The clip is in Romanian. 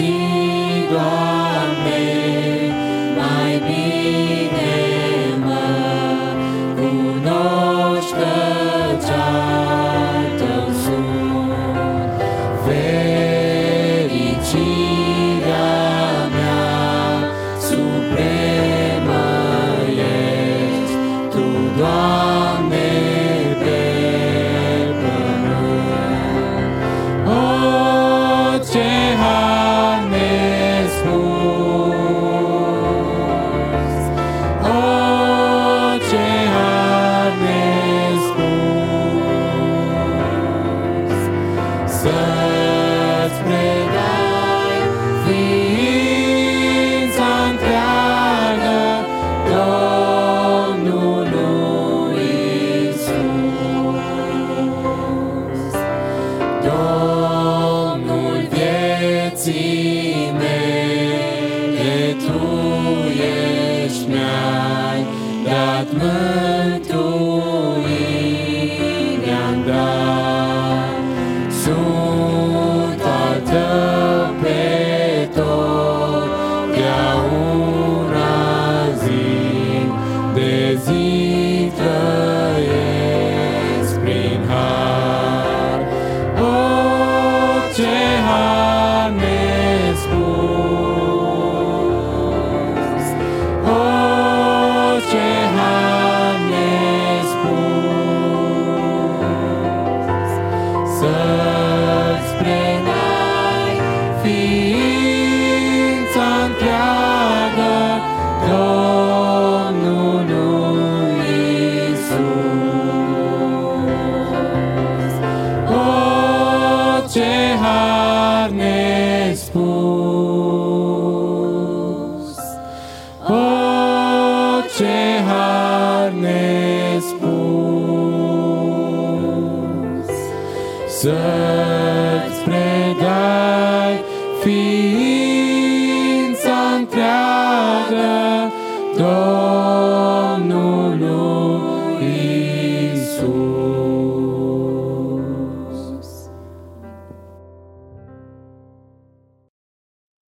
Doamne, mai bine mă cunoști căci al Tău sunt. Fericirea mea supremă ești Tu, Doamne, pe pământ. O, ce har nespus! O, ce har nespus! Să-ți predai ființa întreagă Domnului Iisus. Domnul vieții mele, Tu ești, mi-ai dat mântuirea-n dar. Sunt al Tău pe totdeauna, zi de zi trăiesc prin har. O, ce har nespus! O, ce har nespus! Să-ți predai